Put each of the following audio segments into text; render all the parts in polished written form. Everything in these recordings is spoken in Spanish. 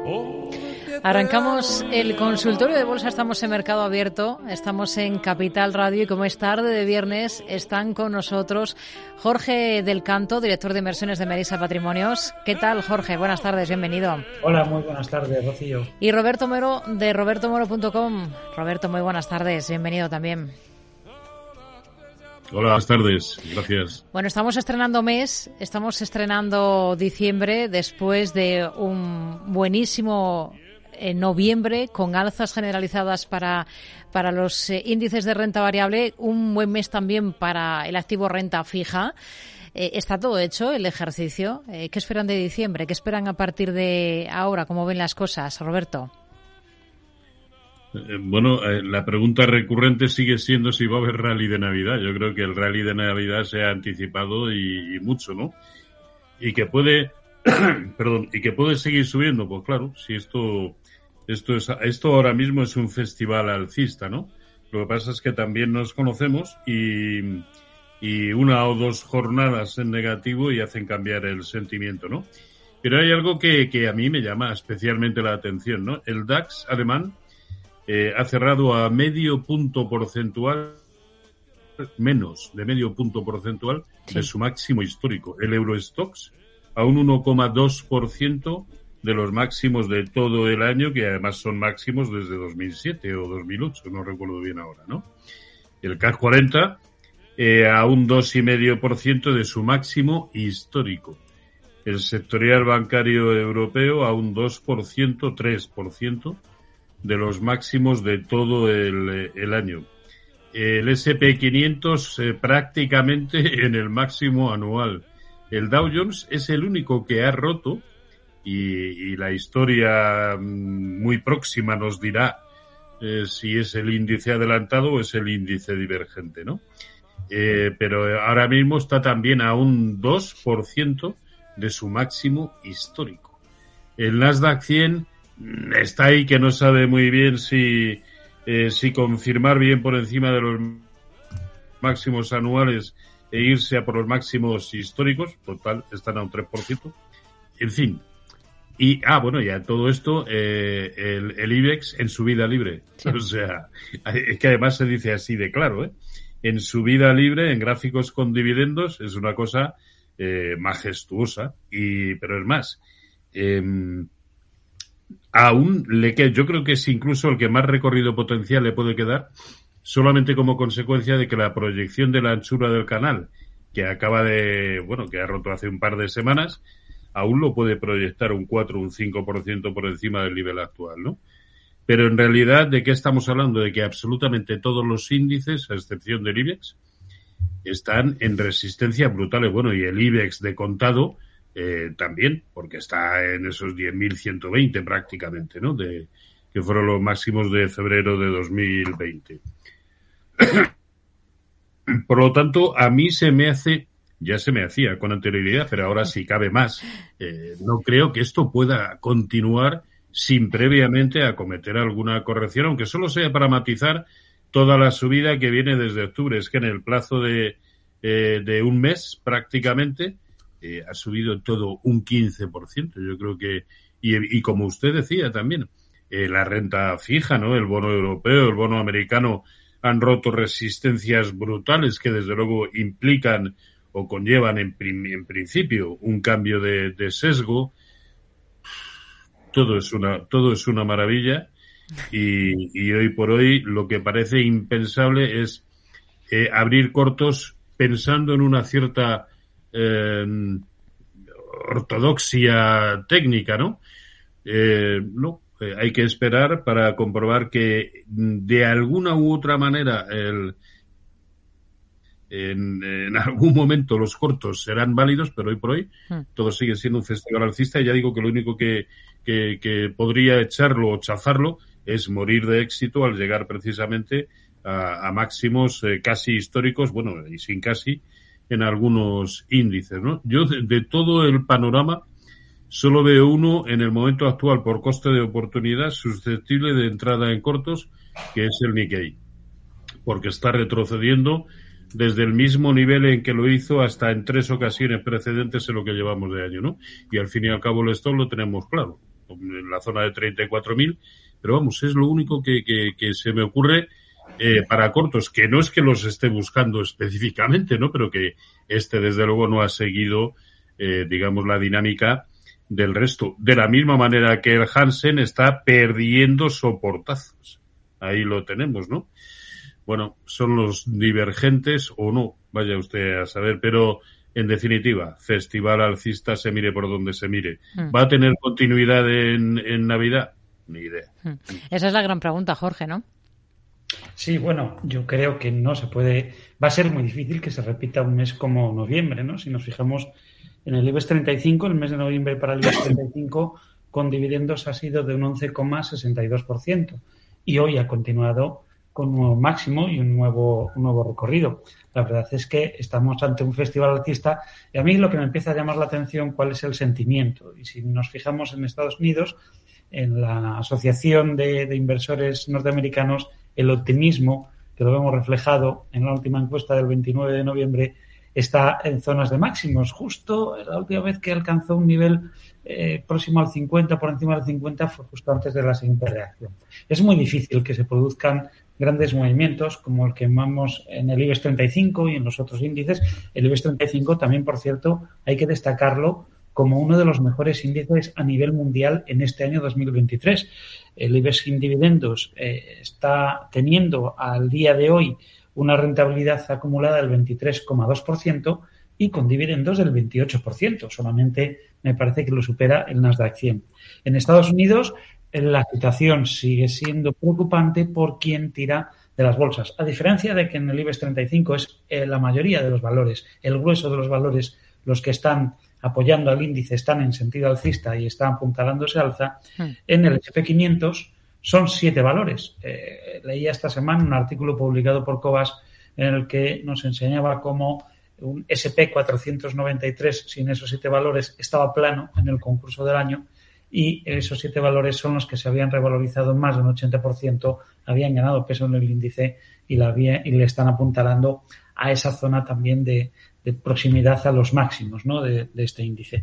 Arrancamos el consultorio de bolsa, estamos en Mercado Abierto, estamos en Capital Radio y como es tarde de viernes están con nosotros Jorge del Canto, director de inversiones de Merisa Patrimonios. ¿Qué tal, Jorge? Buenas tardes, bienvenido. Hola, muy buenas tardes, Rocío. Y Roberto Moro de robertomoro.com. Roberto, muy buenas tardes, bienvenido también. Hola, buenas tardes, gracias. Bueno, estamos estrenando mes, estamos estrenando diciembre después de un buenísimo noviembre con alzas generalizadas para los índices de renta variable, un buen mes también para el activo renta fija. Está todo hecho, el ejercicio. ¿Qué esperan de diciembre? ¿Qué esperan a partir de ahora? ¿Cómo ven las cosas, Roberto? Bueno, la pregunta recurrente sigue siendo si va a haber rally de Navidad. Yo creo que el rally de Navidad se ha anticipado y mucho, ¿no? Y que puede, y que puede seguir subiendo, pues claro, si esto ahora mismo es un festival alcista, ¿no? Lo que pasa es que también nos conocemos y una o dos jornadas en negativo y hacen cambiar el sentimiento, ¿no? Pero hay algo que a mí me llama especialmente la atención, ¿no? El DAX alemán ha cerrado a medio punto porcentual, menos de medio punto porcentual de su máximo histórico. El Eurostoxx a un 1,2% de los máximos de todo el año, que además son máximos desde 2007 o 2008, no recuerdo bien ahora, ¿no? El CAC 40 a un 2,5% de su máximo histórico. El sectorial bancario europeo a un 2%, 3% de los máximos de todo el año. El S&P 500 prácticamente en el máximo anual. El Dow Jones es el único que ha roto y la historia muy próxima nos dirá si es el índice adelantado o es el índice divergente, ¿no? Pero ahora mismo está también a un 2% de su máximo histórico. El Nasdaq 100 está ahí que no sabe muy bien si confirmar bien por encima de los máximos anuales e irse a por los máximos históricos. Total, están a un 3%. En fin. Y, bueno, ya todo esto, el IBEX en subida libre. Sí. O sea, es que además se dice así de claro, en subida libre, en gráficos con dividendos, es una cosa majestuosa. Pero es más, aún yo creo que es incluso el que más recorrido potencial le puede quedar, solamente como consecuencia de que la proyección de la anchura del canal, que que ha roto hace un par de semanas, aún lo puede proyectar un 4 o un 5% por encima del nivel actual, ¿no? Pero en realidad, ¿de qué estamos hablando? De que absolutamente todos los índices, a excepción del IBEX, están en resistencia brutales. Bueno, y el IBEX de contado también, porque está en esos 10.120 prácticamente, ¿no? Que fueron los máximos de febrero de 2020. Por lo tanto, a mí ya se me hacía con anterioridad, pero ahora sí cabe más. No creo que esto pueda continuar sin previamente acometer alguna corrección, aunque solo sea para matizar toda la subida que viene desde octubre. Es que en el plazo de un mes prácticamente ha subido todo un 15%. Yo creo que, y como usted decía también, la renta fija, ¿no? El bono europeo, el bono americano han roto resistencias brutales que desde luego implican o conllevan en principio un cambio de sesgo. Todo es una maravilla y hoy por hoy lo que parece impensable es abrir cortos pensando en una cierta ortodoxia técnica, ¿no? No, hay que esperar para comprobar que de alguna u otra manera en algún momento los cortos serán válidos, pero hoy por hoy todo sigue siendo un festival alcista y ya digo que lo único que podría echarlo o chafarlo es morir de éxito al llegar precisamente a máximos casi históricos, bueno, y sin casi, en algunos índices, ¿no? Yo de todo el panorama solo veo uno en el momento actual por coste de oportunidad susceptible de entrada en cortos, que es el Nikkei, porque está retrocediendo desde el mismo nivel en que lo hizo hasta en 3 ocasiones precedentes en lo que llevamos de año, ¿no? Y al fin y al cabo el stock lo tenemos claro. en la zona de 34.000, pero vamos, es lo único que se me ocurre para cortos, que no es que los esté buscando específicamente, ¿no? Pero que desde luego no ha seguido, digamos, la dinámica del resto. De la misma manera que el Hansen está perdiendo soportazos. Ahí lo tenemos, ¿no? Bueno, son los divergentes o no, vaya usted a saber, pero en definitiva, festival alcista se mire por donde se mire. ¿Va a tener continuidad en Navidad? Ni idea. Esa es la gran pregunta, Jorge, ¿no? Sí, bueno, yo creo que no se puede. Va a ser muy difícil que se repita un mes como noviembre, ¿no? Si nos fijamos en el IBEX 35, el mes de noviembre para el IBEX 35 con dividendos ha sido de un 11,62% y hoy ha continuado con un nuevo máximo y un nuevo recorrido. La verdad es que estamos ante un festival alcista y a mí lo que me empieza a llamar la atención cuál es el sentimiento. Y si nos fijamos en Estados Unidos, en la Asociación de Inversores Norteamericanos, el optimismo, que lo vemos reflejado en la última encuesta del 29 de noviembre, está en zonas de máximos. Justo la última vez que alcanzó un nivel próximo al 50, por encima del 50, fue justo antes de la siguiente reacción. Es muy difícil que se produzcan grandes movimientos como el que vemos en el IBEX 35 y en los otros índices. El IBEX 35 también, por cierto, hay que destacarlo como uno de los mejores índices a nivel mundial en este año 2023. El IBEX sin dividendos está teniendo al día de hoy una rentabilidad acumulada del 23,2% y con dividendos del 28%. Solamente me parece que lo supera el Nasdaq 100. En Estados Unidos la situación sigue siendo preocupante por quién tira de las bolsas. A diferencia de que en el IBEX 35 es la mayoría de los valores, el grueso de los valores, los que están apoyando al índice están en sentido alcista y están apuntalándose alza, en el S&P 500 son 7 valores. Leía esta semana un artículo publicado por Cobas en el que nos enseñaba cómo un S&P 493 sin esos 7 valores estaba plano en el concurso del año y esos 7 valores son los que se habían revalorizado más de un 80%, habían ganado peso en el índice y le están apuntalando a esa zona también de proximidad a los máximos, ¿no?, de este índice.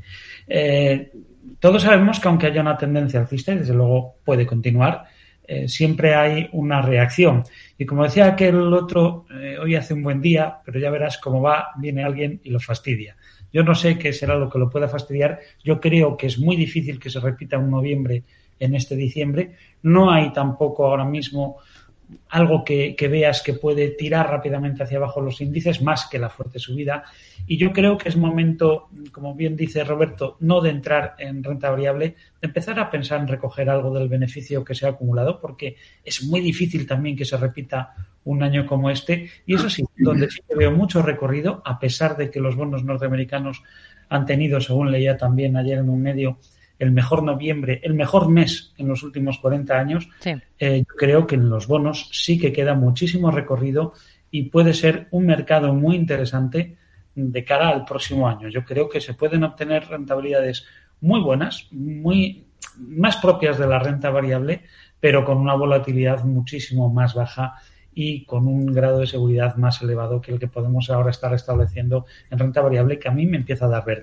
Todos sabemos que aunque haya una tendencia alcista, y desde luego puede continuar, siempre hay una reacción. Y como decía aquel otro, hoy hace un buen día, pero ya verás cómo va, viene alguien y lo fastidia. Yo no sé qué será lo que lo pueda fastidiar. Yo creo que es muy difícil que se repita un noviembre en este diciembre. No hay tampoco ahora mismo algo que veas que puede tirar rápidamente hacia abajo los índices más que la fuerte subida. Y yo creo que es momento, como bien dice Roberto, no de entrar en renta variable, de empezar a pensar en recoger algo del beneficio que se ha acumulado, porque es muy difícil también que se repita un año como este. Y eso sí, donde sí que veo mucho recorrido, a pesar de que los bonos norteamericanos han tenido, según leía también ayer en un medio, el mejor noviembre, el mejor mes en los últimos 40 años, sí. Yo creo que en los bonos sí que queda muchísimo recorrido y puede ser un mercado muy interesante de cara al próximo año. Yo creo que se pueden obtener rentabilidades muy buenas, muy más propias de la renta variable, pero con una volatilidad muchísimo más baja y con un grado de seguridad más elevado que el que podemos ahora estar estableciendo en renta variable, que a mí me empieza a dar vértigo.